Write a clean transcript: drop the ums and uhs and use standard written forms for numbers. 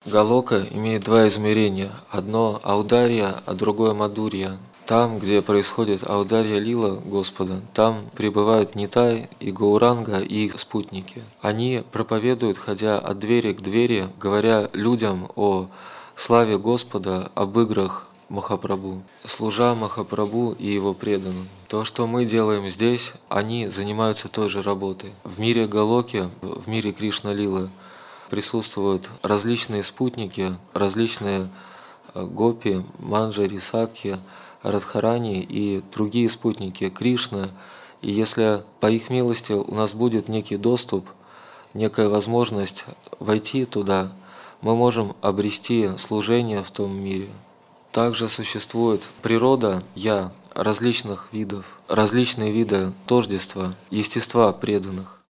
Галока имеет два измерения. Одно аударья, а другое мадурья. Там, где происходит аударья лила Господа, там пребывают Нитай и Гауранга и их спутники. Они проповедуют, ходя от двери к двери, говоря людям о славе Господа, об играх Махапрабху, служа Махапрабху и его преданным. То, что мы делаем здесь, они занимаются той же работой. В мире Галоки, в мире Кришна-лилы, присутствуют различные спутники, различные гопи, манджари, сакхи, радхарани и другие спутники Кришны. И если по их милости у нас будет некий доступ, некая возможность войти туда, мы можем обрести служение в том мире. Также существует природа «я» различных видов, различные виды тождества, естества преданных.